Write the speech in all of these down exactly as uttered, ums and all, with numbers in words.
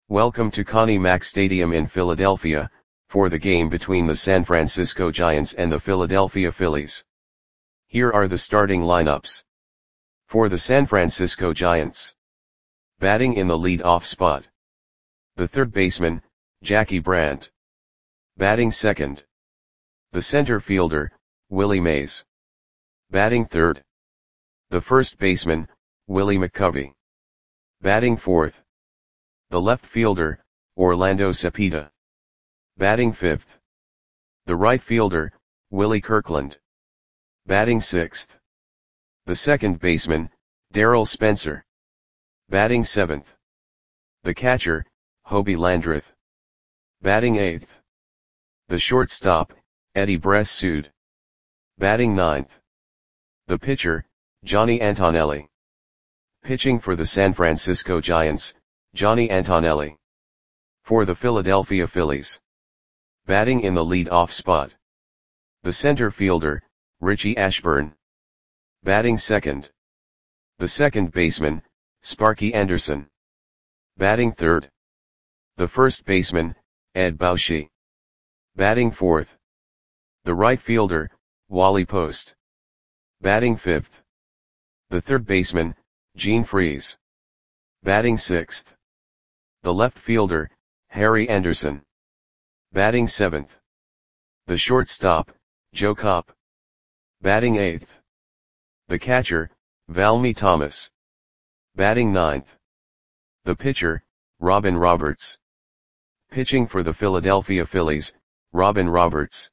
Welcome to Connie Mack Stadium in Philadelphia, for the game between the San Francisco Giants and the Philadelphia Phillies. Here are the starting lineups. For the San Francisco Giants. Batting in the lead-off spot. The third baseman, Jackie Brandt. Batting second. The center fielder, Willie Mays. Batting third. The first baseman, Willie McCovey. Batting fourth. The left fielder, Orlando Cepeda. Batting fifth. The right fielder, Willie Kirkland. Batting sixth. The second baseman, Darryl Spencer. Batting seventh. The catcher, Hobie Landreth. Batting eighth. The shortstop, Eddie Bress-Sood. Batting ninth. The pitcher, Johnny Antonelli. Pitching for the San Francisco Giants, Johnny Antonelli. For the Philadelphia Phillies. Batting in the lead-off spot. The center fielder, Richie Ashburn. Batting second. The second baseman, Sparky Anderson. Batting third. The first baseman, Ed Bauschy. Batting fourth. The right fielder, Wally Post. Batting fifth. The third baseman, Gene Freese. Batting sixth. The left fielder, Harry Anderson. Batting seventh. The shortstop, Joe Kopp. Batting eighth. The catcher, Valmy Thomas. Batting ninth. The pitcher, Robin Roberts. Pitching for the Philadelphia Phillies, Robin Roberts.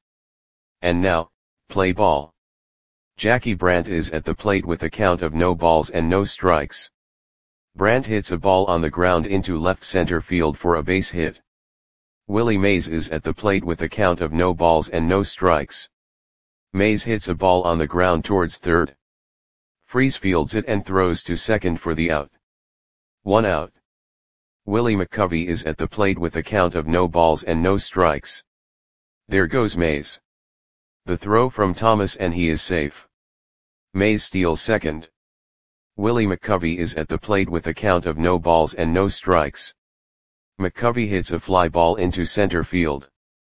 And now, play ball. Jackie Brandt is at the plate with a count of no balls and no strikes. Brandt hits a ball on the ground into left center field for a base hit. Willie Mays is at the plate with a count of no balls and no strikes. Mays hits a ball on the ground towards third. Freese fields it and throws to second for the out. One out. Willie McCovey is at the plate with a count of no balls and no strikes. There goes Mays. The throw from Thomas and he is safe. Mays steals second. Willie McCovey is at the plate with a count of no balls and no strikes. McCovey hits a fly ball into center field.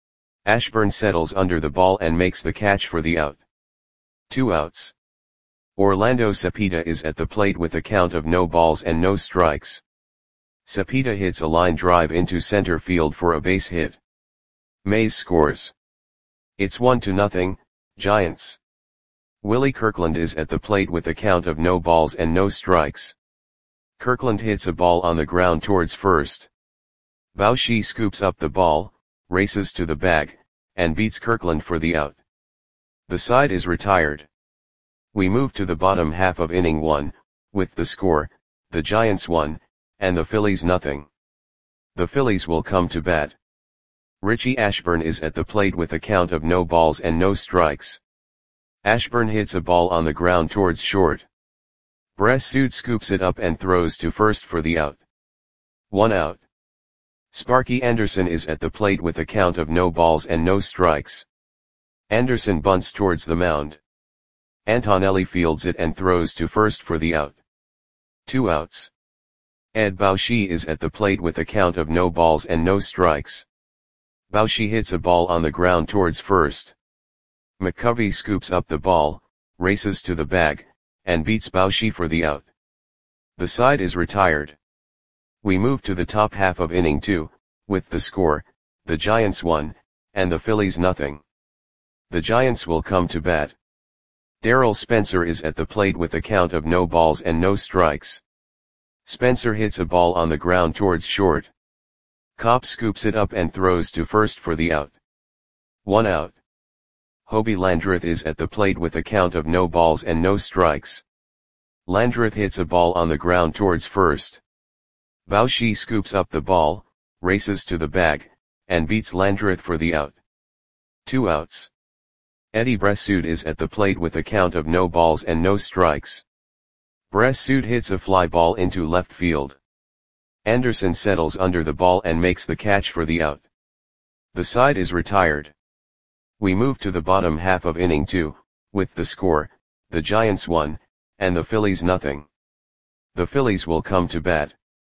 Ashburn settles under the ball and makes the catch for the out. Two outs. Orlando Cepeda is at the plate with a count of no balls and no strikes. Cepeda hits a line drive into center field for a base hit. Mays scores. It's one to nothing, Giants. Willie Kirkland is at the plate with a count of no balls and no strikes. Kirkland hits a ball on the ground towards first. Bauschy scoops up the ball, races to the bag, and beats Kirkland for the out. The side is retired. We move to the bottom half of inning one, with the score, the Giants one, and the Phillies nothing. The Phillies will come to bat. Richie Ashburn is at the plate with a count of no balls and no strikes. Ashburn hits a ball on the ground towards short. Bress-Sood scoops it up and throws to first for the out. One out. Sparky Anderson is at the plate with a count of no balls and no strikes. Anderson bunts towards the mound. Antonelli fields it and throws to first for the out. Two outs. Ed Bauschy is at the plate with a count of no balls and no strikes. Bauschy hits a ball on the ground towards first. McCovey scoops up the ball, races to the bag, and beats Bauschy for the out. The side is retired. We move to the top half of inning two, with the score, the Giants one, and the Phillies nothing. The Giants will come to bat. Darryl Spencer is at the plate with a count of no balls and no strikes. Spencer hits a ball on the ground towards short. Kopp scoops it up and throws to first for the out. One out. Hobie Landreth is at the plate with a count of no balls and no strikes. Landreth hits a ball on the ground towards first. Bauschy scoops up the ball, races to the bag, and beats Landreth for the out. Two outs. Eddie Bress-Sood is at the plate with a count of no balls and no strikes. Bress-Sood hits a fly ball into left field. Anderson settles under the ball and makes the catch for the out. The side is retired. We move to the bottom half of inning two, with the score, the Giants one, and the Phillies nothing. The Phillies will come to bat.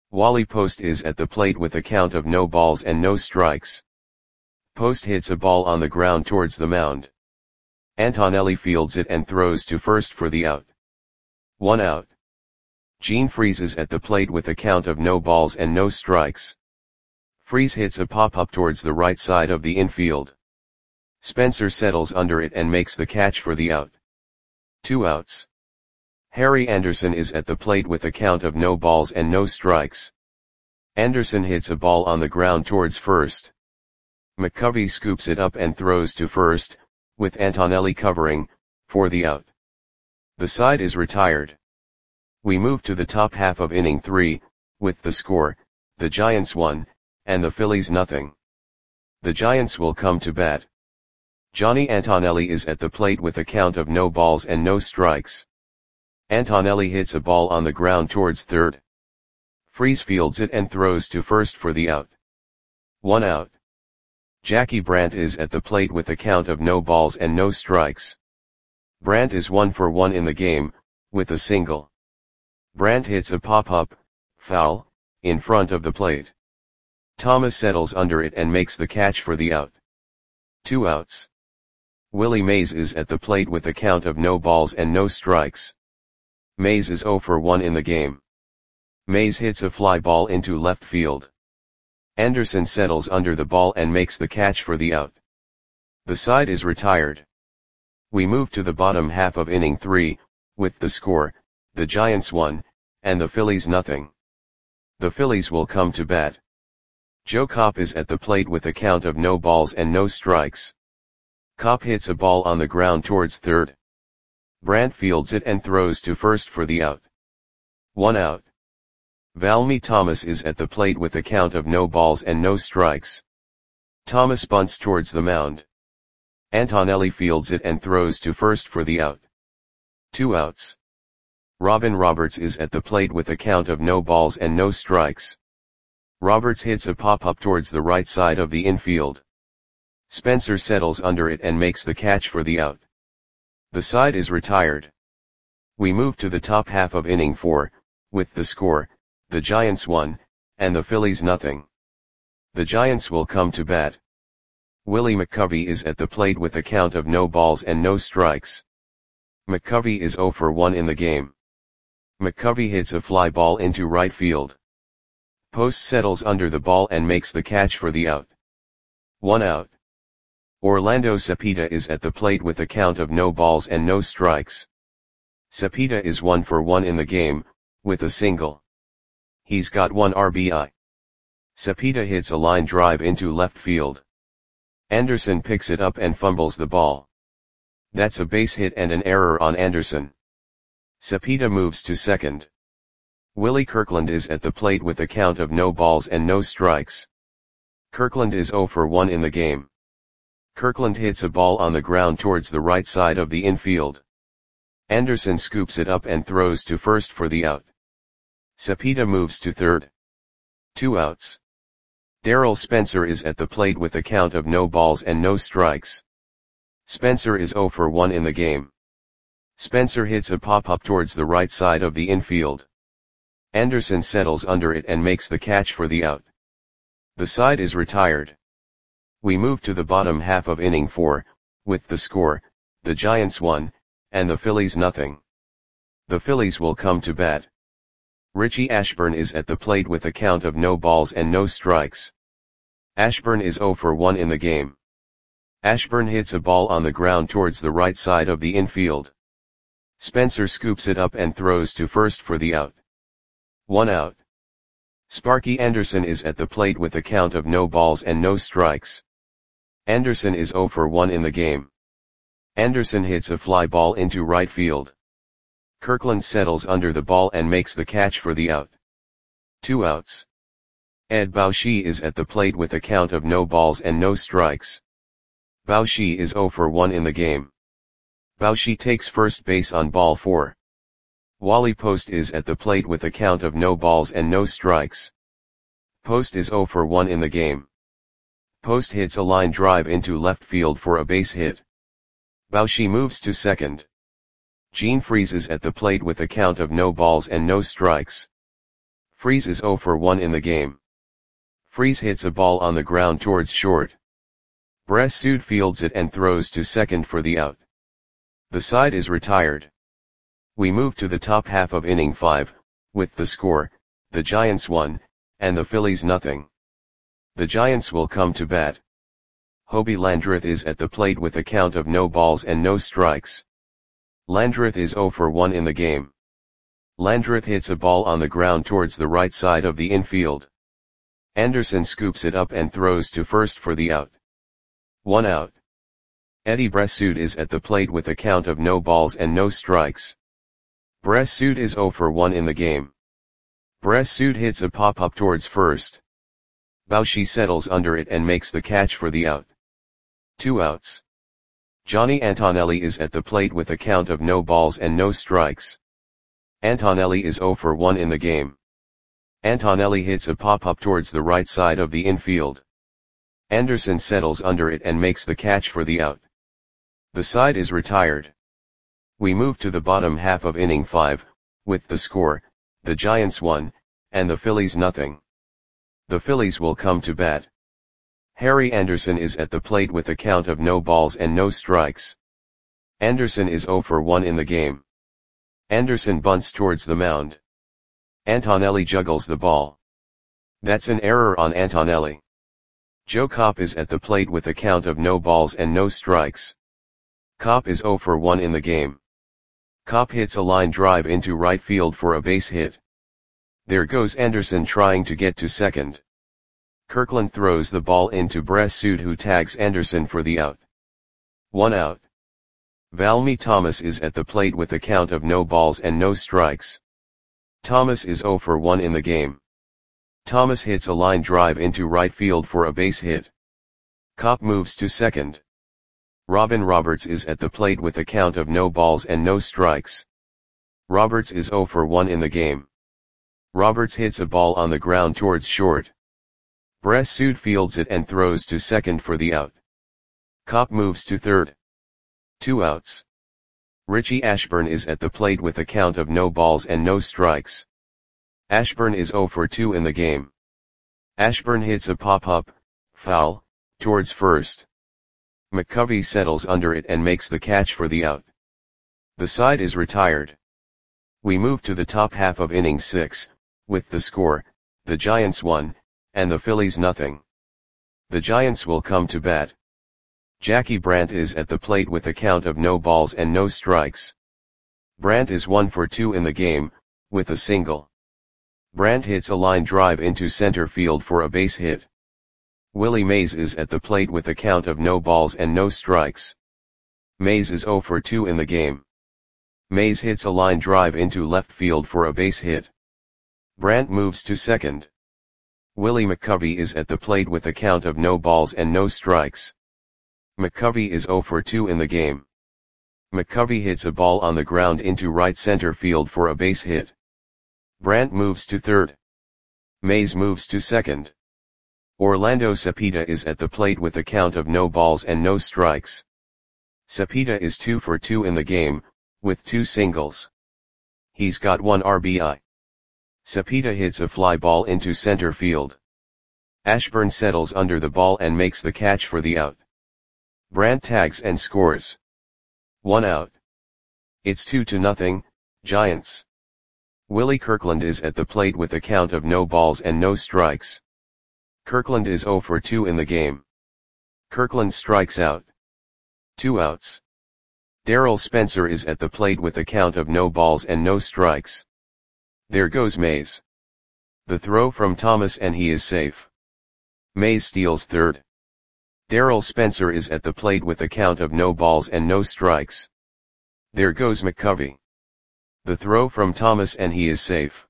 Wally Post is at the plate with a count of no balls and no strikes. Post hits a ball on the ground towards the mound. Antonelli fields it and throws to first for the out. One out. Gene freezes at the plate with a count of no balls and no strikes. Freeze hits a pop-up towards the right side of the infield. Spencer settles under it and makes the catch for the out. Two outs. Harry Anderson is at the plate with a count of no balls and no strikes. Anderson hits a ball on the ground towards first. McCovey scoops it up and throws to first, with Antonelli covering, for the out. The side is retired. We move to the top half of inning three, with the score, the Giants one, and the Phillies nothing. The Giants will come to bat. Johnny Antonelli is at the plate with a count of no balls and no strikes. Antonelli hits a ball on the ground towards third. Freeze fields it and throws to first for the out. One out. Jackie Brandt is at the plate with a count of no balls and no strikes. Brandt is one for one in the game, with a single. Brandt hits a pop-up, foul, in front of the plate. Thomas settles under it and makes the catch for the out. Two outs. Willie Mays is at the plate with a count of no balls and no strikes. Mays is zero for one in the game. Mays hits a fly ball into left field. Anderson settles under the ball and makes the catch for the out. The side is retired. We move to the bottom half of inning three, with the score, the Giants one, and the Phillies nothing. The Phillies will come to bat. Joe Kopp is at the plate with a count of no balls and no strikes. Kopp hits a ball on the ground towards third. Brandt fields it and throws to first for the out. One out. Valmy Thomas is at the plate with a count of no balls and no strikes. Thomas bunts towards the mound. Antonelli fields it and throws to first for the out. Two outs. Robin Roberts is at the plate with a count of no balls and no strikes. Roberts hits a pop-up towards the right side of the infield. Spencer settles under it and makes the catch for the out. The side is retired. We move to the top half of inning four, with the score, the Giants one, and the Phillies nothing. The Giants will come to bat. Willie McCovey is at the plate with a count of no balls and no strikes. McCovey is zero for one in the game. McCovey hits a fly ball into right field. Post settles under the ball and makes the catch for the out. One out. Orlando Cepeda is at the plate with a count of no balls and no strikes. Cepeda is one for one in the game, with a single. He's got one R B I. Cepeda hits a line drive into left field. Anderson picks it up and fumbles the ball. That's a base hit and an error on Anderson. Cepeda moves to second. Willie Kirkland is at the plate with a count of no balls and no strikes. Kirkland is zero for one in the game. Kirkland hits a ball on the ground towards the right side of the infield. Anderson scoops it up and throws to first for the out. Cepeda moves to third. Two outs. Darrell Spencer is at the plate with a count of no balls and no strikes. Spencer is zero for one in the game. Spencer hits a pop-up towards the right side of the infield. Anderson settles under it and makes the catch for the out. The side is retired. We move to the bottom half of inning four, with the score, the Giants one, and the Phillies nothing. The Phillies will come to bat. Richie Ashburn is at the plate with a count of no balls and no strikes. Ashburn is zero for one in the game. Ashburn hits a ball on the ground towards the right side of the infield. Spencer scoops it up and throws to first for the out. One out. Sparky Anderson is at the plate with a count of no balls and no strikes. Anderson is zero for one in the game. Anderson hits a fly ball into right field. Kirkland settles under the ball and makes the catch for the out. Two outs. Ed Bauschy is at the plate with a count of no balls and no strikes. Bauschy is zero for one in the game. Bauschy takes first base on ball four. Wally Post is at the plate with a count of no balls and no strikes. Post is zero for one in the game. Post hits a line drive into left field for a base hit. Bauschy moves to second. Gene freezes at the plate with a count of no balls and no strikes. Freeze is zero for one in the game. Freeze hits a ball on the ground towards short. Bressoud fields it and throws to second for the out. The side is retired. We move to the top half of inning five, with the score, the Giants one, and the Phillies nothing. The Giants will come to bat. Hobie Landreth is at the plate with a count of no balls and no strikes. Landreth is zero for one in the game. Landreth hits a ball on the ground towards the right side of the infield. Anderson scoops it up and throws to first for the out. One out. Eddie Bressoud is at the plate with a count of no balls and no strikes. Bressoud is zero for one in the game. Bressoud hits a pop-up towards first. Boucher settles under it and makes the catch for the out. Two outs. Johnny Antonelli is at the plate with a count of no balls and no strikes. Antonelli is zero for one in the game. Antonelli hits a pop-up towards the right side of the infield. Anderson settles under it and makes the catch for the out. The side is retired. We move to the bottom half of inning five, with the score, the Giants one, and the Phillies nothing. The Phillies will come to bat. Harry Anderson is at the plate with a count of no balls and no strikes. Anderson is zero for one in the game. Anderson bunts towards the mound. Antonelli juggles the ball. That's an error on Antonelli. Joe Kopp is at the plate with a count of no balls and no strikes. Kopp is zero for one in the game. Kopp hits a line drive into right field for a base hit. There goes Anderson trying to get to second. Kirkland throws the ball into Bressoud, who tags Anderson for the out. One out. Valmy Thomas is at the plate with a count of no balls and no strikes. Thomas is zero for one in the game. Thomas hits a line drive into right field for a base hit. Kopp moves to second. Robin Roberts is at the plate with a count of no balls and no strikes. Roberts is zero for one in the game. Roberts hits a ball on the ground towards short. Bressoud fields it and throws to second for the out. Kopp moves to third. Two outs. Richie Ashburn is at the plate with a count of no balls and no strikes. Ashburn is zero for two in the game. Ashburn hits a pop-up, foul, towards first. McCovey settles under it and makes the catch for the out. The side is retired. We move to the top half of inning six, with the score, the Giants one, and the Phillies nothing. The Giants will come to bat. Jackie Brandt is at the plate with a count of no balls and no strikes. Brandt is one for two in the game, with a single. Brandt hits a line drive into center field for a base hit. Willie Mays is at the plate with a count of no balls and no strikes. Mays is zero for two in the game. Mays hits a line drive into left field for a base hit. Brandt moves to second. Willie McCovey is at the plate with a count of no balls and no strikes. McCovey is zero for two in the game. McCovey hits a ball on the ground into right center field for a base hit. Brandt moves to third. Mays moves to second. Orlando Cepeda is at the plate with a count of no balls and no strikes. Cepeda is two for two in the game, with two singles. He's got one R B I. Cepeda hits a fly ball into center field. Ashburn settles under the ball and makes the catch for the out. Brandt tags and scores. One out. It's two to nothing, Giants. Willie Kirkland is at the plate with a count of no balls and no strikes. Kirkland is zero for two in the game. Kirkland strikes out. Two outs. Darrell Spencer is at the plate with a count of no balls and no strikes. There goes Mays. The throw from Thomas and he is safe. Mays steals third. Darrell Spencer is at the plate with a count of no balls and no strikes. There goes McCovey. The throw from Thomas and he is safe.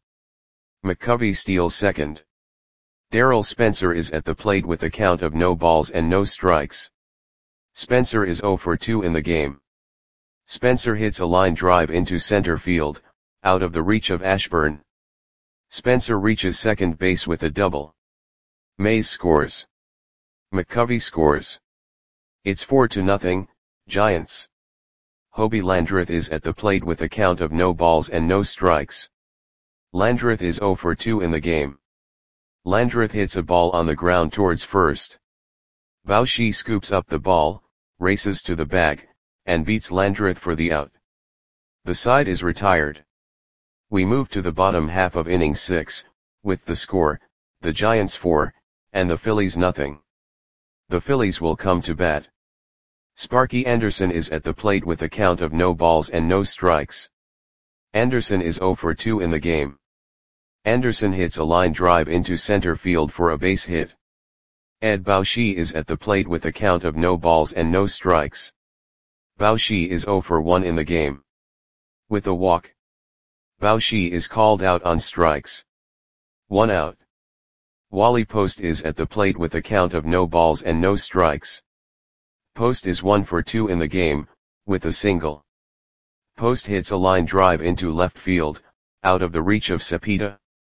McCovey steals second. Darrell Spencer is at the plate with a count of no balls and no strikes. Spencer is zero for two in the game. Spencer hits a line drive into center field, out of the reach of Ashburn. Spencer reaches second base with a double. Mays scores. McCovey scores. It's four to nothing, Giants. Hobie Landreth is at the plate with a count of no balls and no strikes. Landreth is zero for two in the game. Landreth hits a ball on the ground towards first. Bauchi scoops up the ball, races to the bag, and beats Landreth for the out. The side is retired. We move to the bottom half of inning six, with the score, the Giants four, and the Phillies nothing. The Phillies will come to bat. Sparky Anderson is at the plate with a count of no balls and no strikes. Anderson is zero for two in the game. Anderson hits a line drive into center field for a base hit. Ed Bauchi is at the plate with a count of no balls and no strikes. Bauchi is zero for one in the game. With a walk. Bauchi is called out on strikes. One out. Wally Post is at the plate with a count of no balls and no strikes. Post is one for two in the game, with a single. Post hits a line drive into left field, out of the reach of Cepeda.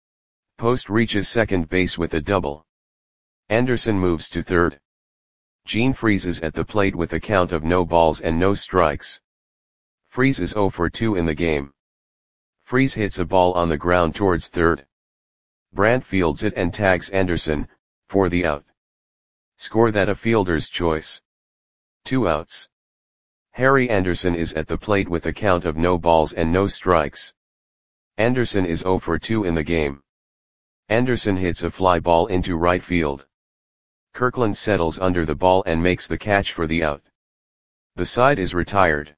Post reaches second base with a double. Anderson moves to third. Gene Freese is at the plate with a count of no balls and no strikes. Freese is zero for two in the game. Freese hits a ball on the ground towards third. Brandt fields it and tags Anderson, for the out. Score that a fielder's choice. Two outs. Harry Anderson is at the plate with a count of no balls and no strikes. Anderson is zero for two in the game. Anderson hits a fly ball into right field. Kirkland settles under the ball and makes the catch for the out. The side is retired.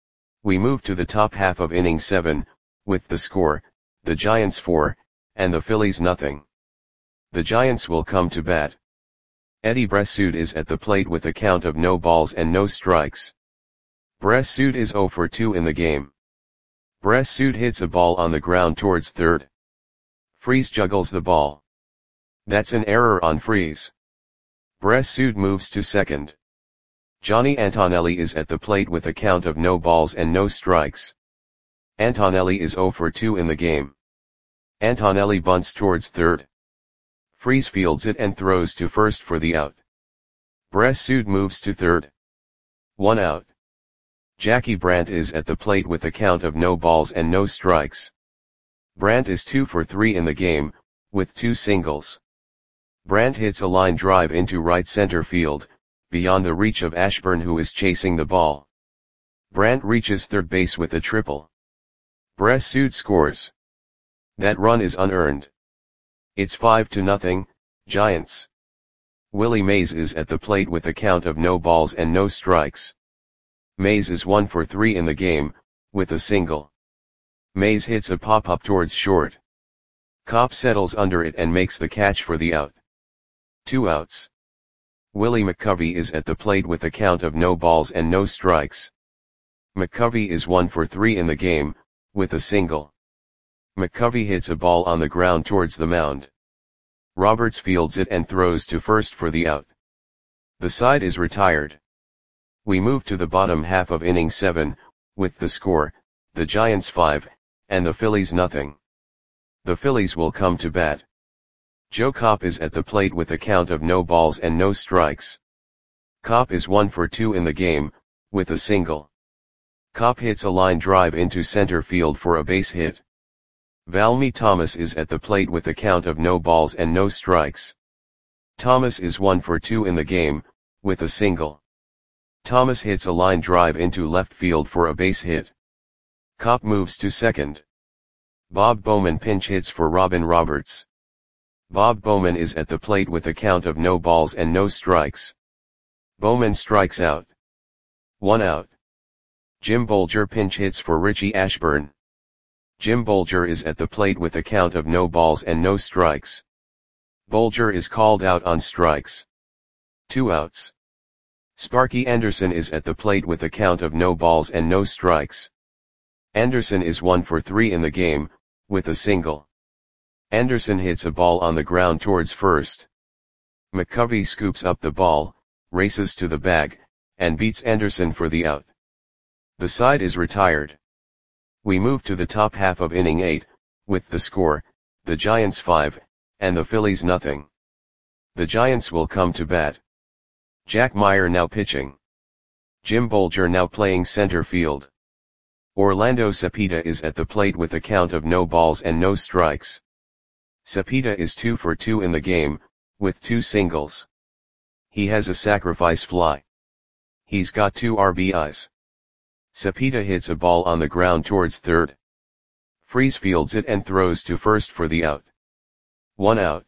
We move to the top half of inning seven, with the score, the Giants four, and the Phillies nothing. The Giants will come to bat. Eddie Bressoud is at the plate with a count of no balls and no strikes. Bressoud is zero for two in the game. Bressoud hits a ball on the ground towards third. Freese juggles the ball. That's an error on Freese. Bressoud moves to second. Johnny Antonelli is at the plate with a count of no balls and no strikes. Antonelli is zero for two in the game. Antonelli bunts towards third. Freese fields it and throws to first for the out. Bressoud moves to third. One out. Jackie Brandt is at the plate with a count of no balls and no strikes. Brandt is two for three in the game, with two singles. Brandt hits a line drive into right center field, beyond the reach of Ashburn who is chasing the ball. Brandt reaches third base with a triple. Bressoud scores. That run is unearned. It's five to nothing, Giants. Willie Mays is at the plate with a count of no balls and no strikes. Mays is one for three in the game, with a single. Mays hits a pop-up towards short. Kopp settles under it and makes the catch for the out. Two outs. Willie McCovey is at the plate with a count of no balls and no strikes. McCovey is one for three in the game, with a single. McCovey hits a ball on the ground towards the mound. Roberts fields it and throws to first for the out. The side is retired. We move to the bottom half of inning seven, with the score, the Giants five, and the Phillies nothing. The Phillies will come to bat. Joe Kopp is at the plate with a count of no balls and no strikes. Kopp is one for two in the game, with a single. Kopp hits a line drive into center field for a base hit. Valmy Thomas is at the plate with a count of no balls and no strikes. Thomas is one for two in the game, with a single. Thomas hits a line drive into left field for a base hit. Kopp moves to second. Bob Bowman pinch hits for Robin Roberts. Bob Bowman is at the plate with a count of no balls and no strikes. Bowman strikes out. One out. Jim Bolger pinch hits for Richie Ashburn. Jim Bolger is at the plate with a count of no balls and no strikes. Bolger is called out on strikes. Two outs. Sparky Anderson is at the plate with a count of no balls and no strikes. Anderson is one for three in the game, with a single. Anderson hits a ball on the ground towards first. McCovey scoops up the ball, races to the bag, and beats Anderson for the out. The side is retired. We move to the top half of inning eight, with the score, the Giants five, and the Phillies nothing. The Giants will come to bat. Jack Meyer now pitching. Jim Bolger now playing center field. Orlando Cepeda is at the plate with a count of no balls and no strikes. Cepeda is two for two in the game, with two singles. He has a sacrifice fly. He's got two R B Is. Cepeda hits a ball on the ground towards third. Freese fields it and throws to first for the out. One out.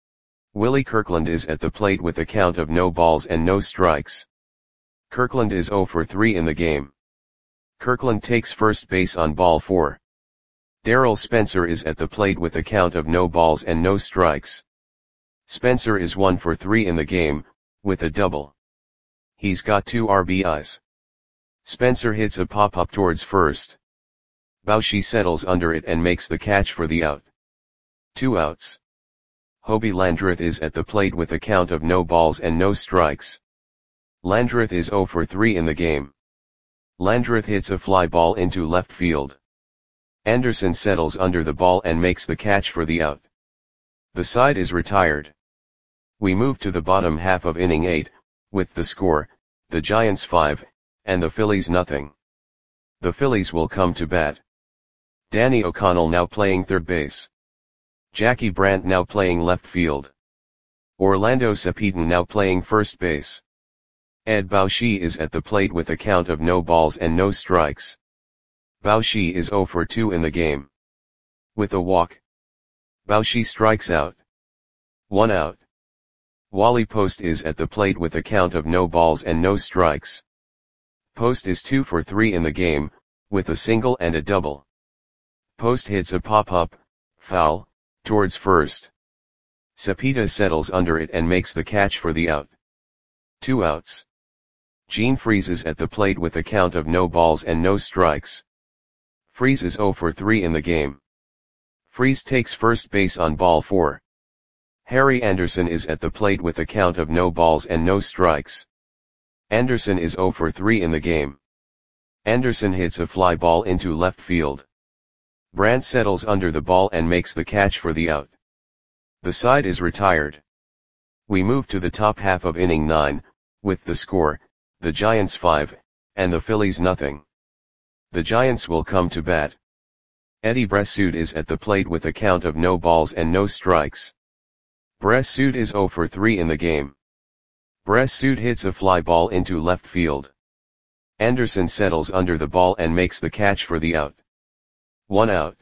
Willie Kirkland is at the plate with a count of no balls and no strikes. Kirkland is zero for three in the game. Kirkland takes first base on ball four. Darrell Spencer is at the plate with a count of no balls and no strikes. Spencer is one for three in the game, with a double. He's got two R B Is. Spencer hits a pop-up towards first. Bauchi settles under it and makes the catch for the out. Two outs. Hobie Landreth is at the plate with a count of no balls and no strikes. Landreth is zero for three in the game. Landreth hits a fly ball into left field. Anderson settles under the ball and makes the catch for the out. The side is retired. We move to the bottom half of inning eight, with the score, the Giants five, and the Phillies nothing. The Phillies will come to bat. Danny O'Connell now playing third base. Jackie Brandt now playing left field. Orlando Cepeda now playing first base. Ed Bauchi is at the plate with a count of no balls and no strikes. Bauchi is zero for two in the game. With a walk. Bauchi strikes out. One out. Wally Post is at the plate with a count of no balls and no strikes. Post is two for three in the game, with a single and a double. Post hits a pop-up, foul, towards first. Cepeda settles under it and makes the catch for the out. Two outs. Gene Freese is at the plate with a count of no balls and no strikes. Freese is zero for three in the game. Freese takes first base on ball four. Harry Anderson is at the plate with a count of no balls and no strikes. Anderson is zero for three in the game. Anderson hits a fly ball into left field. Brandt settles under the ball and makes the catch for the out. The side is retired. We move to the top half of inning nine, with the score, the Giants five, and the Phillies nothing. The Giants will come to bat. Eddie Bressoud is at the plate with a count of no balls and no strikes. Bressoud is zero for three in the game. Bressoud hits a fly ball into left field. Anderson settles under the ball and makes the catch for the out. One out.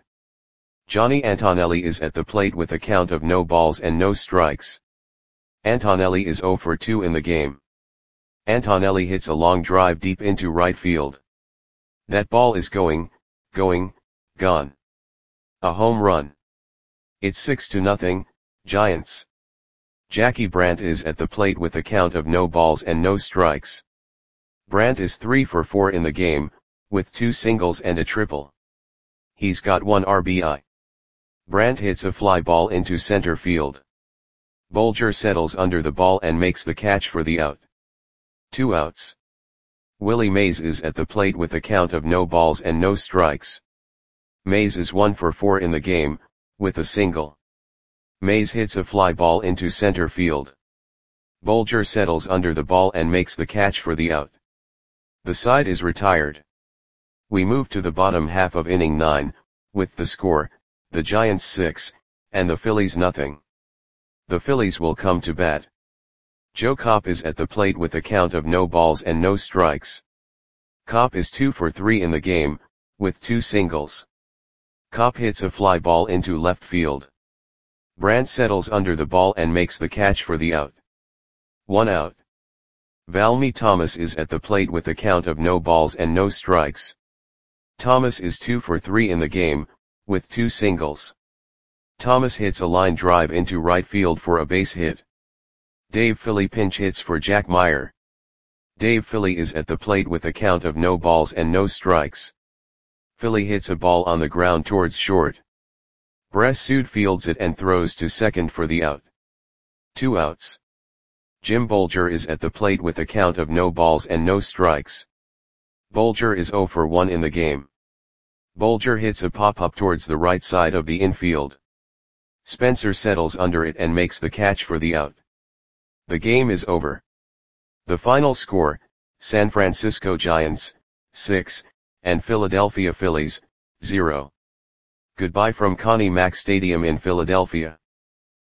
Johnny Antonelli is at the plate with a count of no balls and no strikes. Antonelli is zero for two in the game. Antonelli hits a long drive deep into right field. That ball is going, going, gone. A home run. It's six to nothing, Giants. Jackie Brandt is at the plate with a count of no balls and no strikes. Brandt is three for four in the game, with two singles and a triple. He's got one R B I. Brandt hits a fly ball into center field. Bolger settles under the ball and makes the catch for the out. Two outs. Willie Mays is at the plate with a count of no balls and no strikes. Mays is one for four in the game, with a single. Mays hits a fly ball into center field. Bolger settles under the ball and makes the catch for the out. The side is retired. We move to the bottom half of inning nine, with the score, the Giants six, and the Phillies nothing. The Phillies will come to bat. Joe Kopp is at the plate with a count of no balls and no strikes. Kopp is two for three in the game, with two singles. Kopp hits a fly ball into left field. Brandt settles under the ball and makes the catch for the out. One out. Valmy Thomas is at the plate with a count of no balls and no strikes. Thomas is two for three in the game, with two singles. Thomas hits a line drive into right field for a base hit. Dave Philly pinch hits for Jack Meyer. Dave Philly is at the plate with a count of no balls and no strikes. Philly hits a ball on the ground towards short. Bressoud fields it and throws to second for the out. Two outs. Jim Bolger is at the plate with a count of no balls and no strikes. Bolger is zero for one in the game. Bolger hits a pop-up towards the right side of the infield. Spencer settles under it and makes the catch for the out. The game is over. The final score, San Francisco Giants, six, and Philadelphia Phillies, zero. Goodbye from Connie Mack Stadium in Philadelphia.